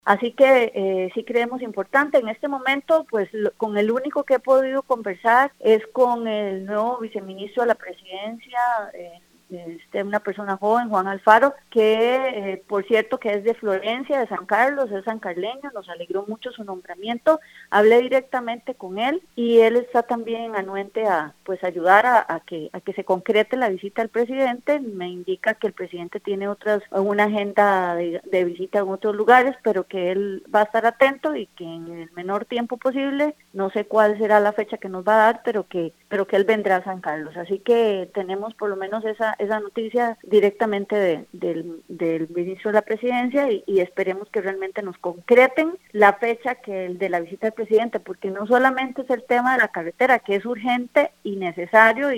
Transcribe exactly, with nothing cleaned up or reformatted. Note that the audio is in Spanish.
Así que eh, sí creemos importante. En este momento, pues lo, con el único que he podido conversar es con el nuevo viceministro de la presidencia, eh, este, una persona joven, Juan Alfaro, que eh, por cierto que es de Florencia, de San Carlos, es sancarleño, nos alegró mucho su nombramiento. Hablé directamente con él y él está también anuente a pues ayudar a, a que a que se concrete la visita al presidente. Me indica que el presidente tiene otras una agenda de, de visita en otros lugares, pero que él va a estar atento y que en el menor tiempo posible, no sé cuál será la fecha que nos va a dar, pero que pero que él vendrá a San Carlos. Así que tenemos por lo menos esa esa noticia directamente de, del, del ministro de la presidencia y, y esperemos que realmente nos concreten la fecha que el de la visita del presidente, porque no solamente es el tema de la carretera, que es urgente y necesario.